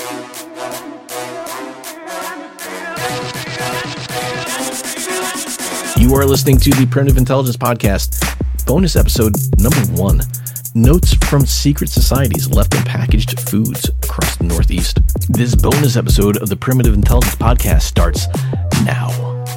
You are listening to the Primitive Intelligence Podcast, bonus episode number 1. Notes from secret societies left in packaged foods across the Northeast. This bonus episode of the Primitive Intelligence Podcast starts now.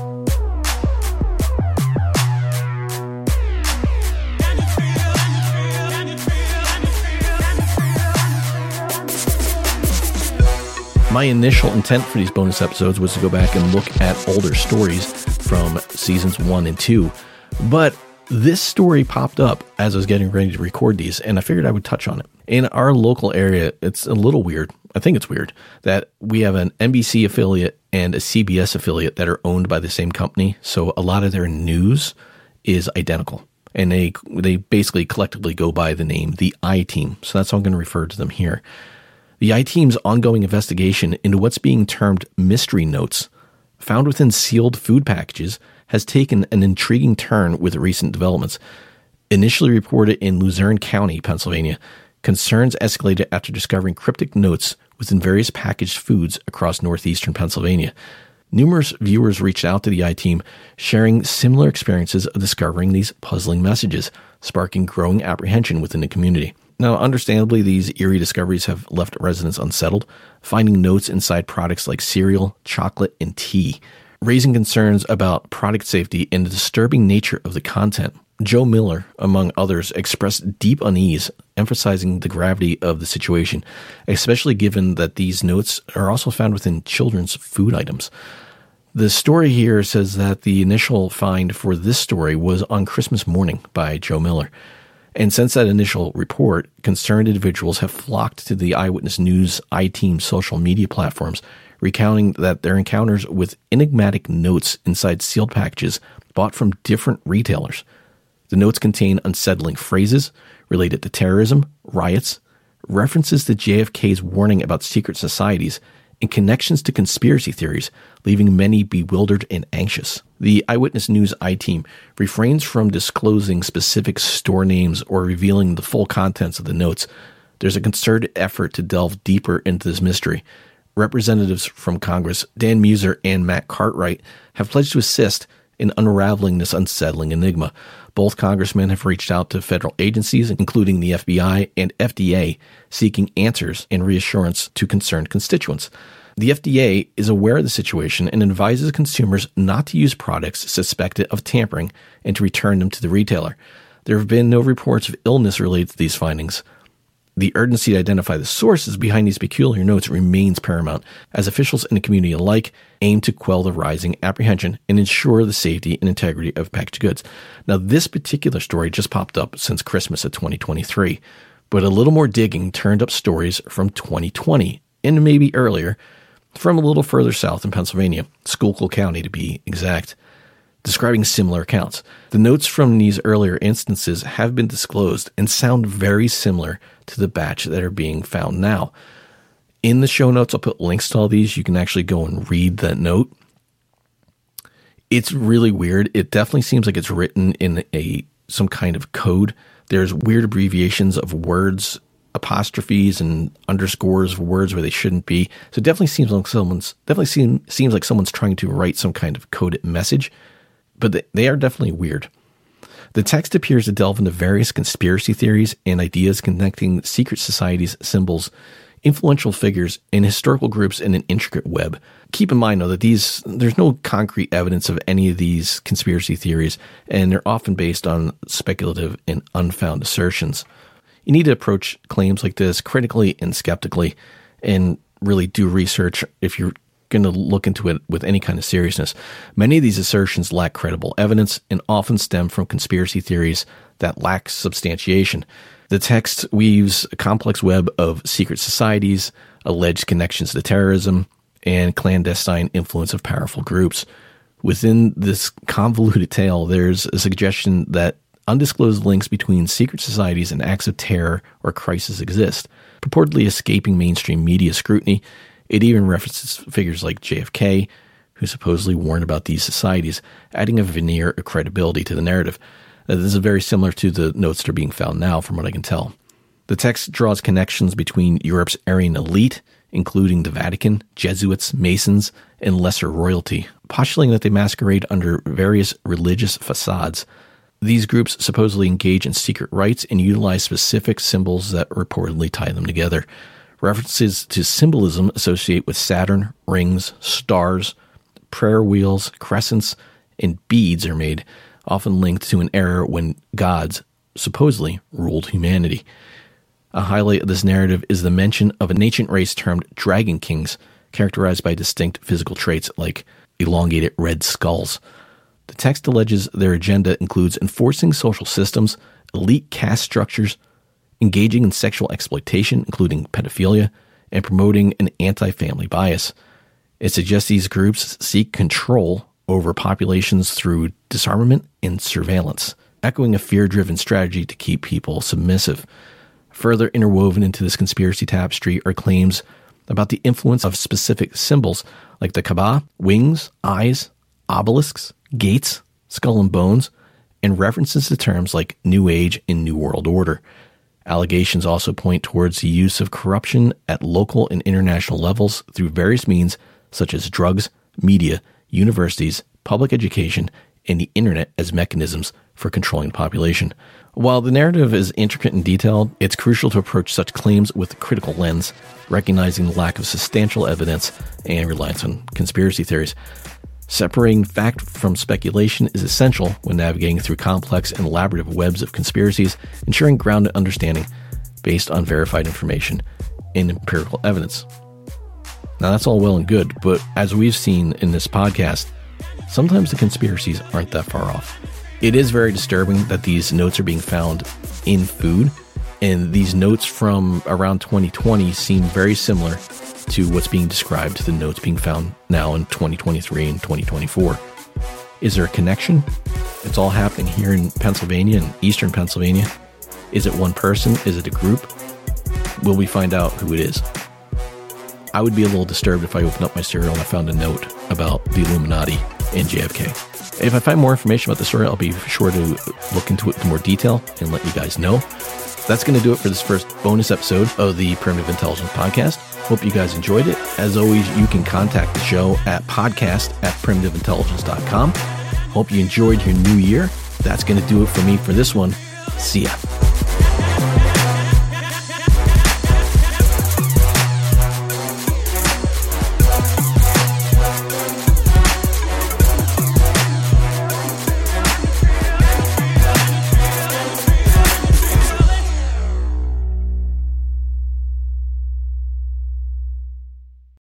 My initial intent for these bonus episodes was to go back and look at older stories from seasons 1 and 2, but this story popped up as I was getting ready to record these, and I figured I would touch on it. In our local area, it's a little weird. I think it's weird that we have an NBC affiliate and a CBS affiliate that are owned by the same company, so a lot of their news is identical, and they basically collectively go by the name the I-Team, so that's how I'm going to refer to them here. The I-Team's ongoing investigation into what's being termed mystery notes found within sealed food packages has taken an intriguing turn with recent developments. Initially reported in Luzerne County, Pennsylvania, concerns escalated after discovering cryptic notes within various packaged foods across northeastern Pennsylvania. Numerous viewers reached out to the I-Team, sharing similar experiences of discovering these puzzling messages, sparking growing apprehension within the community. Now, understandably, these eerie discoveries have left residents unsettled, finding notes inside products like cereal, chocolate, and tea, raising concerns about product safety and the disturbing nature of the content. Joe Miller, among others, expressed deep unease, emphasizing the gravity of the situation, especially given that these notes are also found within children's food items. The story here says that the initial find for this story was on Christmas morning by Joe Miller. And since that initial report, concerned individuals have flocked to the Eyewitness News I-Team social media platforms, recounting that their encounters with enigmatic notes inside sealed packages bought from different retailers. The notes contain unsettling phrases related to terrorism, riots, references to JFK's warning about secret societies, and connections to conspiracy theories, leaving many bewildered and anxious. The Eyewitness News I-Team refrains from disclosing specific store names or revealing the full contents of the notes. There's a concerted effort to delve deeper into this mystery. Representatives from Congress, Dan Muser and Matt Cartwright, have pledged to assist in unraveling this unsettling enigma. Both congressmen have reached out to federal agencies, including the FBI and FDA, seeking answers and reassurance to concerned constituents. The FDA is aware of the situation and advises consumers not to use products suspected of tampering and to return them to the retailer. There have been no reports of illness related to these findings. The urgency to identify the sources behind these peculiar notes remains paramount, as officials and the community alike aim to quell the rising apprehension and ensure the safety and integrity of packaged goods. Now, this particular story just popped up since Christmas of 2023, but a little more digging turned up stories from 2020, and maybe earlier, from a little further south in Pennsylvania, Schuylkill County to be exact, describing similar accounts. The notes from these earlier instances have been disclosed and sound very similar to the batch that are being found now. In the show notes, I'll put links to all these. You can actually go and read that note. It's really weird. It definitely seems like it's written in some kind of code. There's weird abbreviations of words, apostrophes and underscores of words where they shouldn't be. So it definitely seems like someone's trying to write some kind of coded message. But they are definitely weird. The text appears to delve into various conspiracy theories and ideas connecting secret societies, symbols, influential figures, and historical groups in an intricate web. Keep in mind, though, that there's no concrete evidence of any of these conspiracy theories, and they're often based on speculative and unfounded assertions. You need to approach claims like this critically and skeptically, and really do research if you're going to look into it with any kind of seriousness. Many of these assertions lack credible evidence and often stem from conspiracy theories that lack substantiation. The text weaves a complex web of secret societies, alleged connections to terrorism, and clandestine influence of powerful groups. Within this convoluted tale, there's a suggestion that undisclosed links between secret societies and acts of terror or crisis exist, purportedly escaping mainstream media scrutiny. It even references figures like JFK, who supposedly warned about these societies, adding a veneer of credibility to the narrative. This is very similar to the notes that are being found now, from what I can tell. The text draws connections between Europe's Aryan elite including the Vatican, Jesuits, Masons, and lesser royalty, postulating that they masquerade under various religious facades. These groups supposedly engage in secret rites and utilize specific symbols that reportedly tie them together. References to symbolism associate with Saturn, rings, stars, prayer wheels, crescents, and beads are made, often linked to an era when gods supposedly ruled humanity. A highlight of this narrative is the mention of an ancient race termed Dragon Kings, characterized by distinct physical traits like elongated red skulls. The text alleges their agenda includes enforcing social systems, elite caste structures, engaging in sexual exploitation, including pedophilia, and promoting an anti-family bias. It suggests these groups seek control over populations through disarmament and surveillance, echoing a fear-driven strategy to keep people submissive. Further interwoven into this conspiracy tapestry are claims about the influence of specific symbols like the Kaaba, wings, eyes, obelisks, gates, skull and bones, and references to terms like New Age and New World Order. Allegations also point towards the use of corruption at local and international levels through various means such as drugs, media, universities, public education, and the internet as mechanisms for controlling the population. While the narrative is intricate and detailed, it's crucial to approach such claims with a critical lens, recognizing the lack of substantial evidence and reliance on conspiracy theories. Separating fact from speculation is essential when navigating through complex and elaborate webs of conspiracies, ensuring grounded understanding based on verified information and empirical evidence. Now, that's all well and good, but as we've seen in this podcast, sometimes the conspiracies aren't that far off. It is very disturbing that these notes are being found in food, and these notes from around 2020 seem very similar to what's being described to the notes being found now in 2023 and 2024. Is there a connection? It's all happening here in Pennsylvania and eastern Pennsylvania. Is it one person? Is it a group? Will we find out who it is? I would be a little disturbed if I opened up my cereal and I found a note about the Illuminati and JFK. If I find more information about the story, I'll be sure to look into it in more detail and let you guys know. That's going to do it for this first bonus episode of the Primitive Intelligence Podcast. Hope you guys enjoyed it. As always, you can contact the show at podcast@primitiveintelligence.com. Hope you enjoyed your new year. That's going to do it for me for this one. See ya.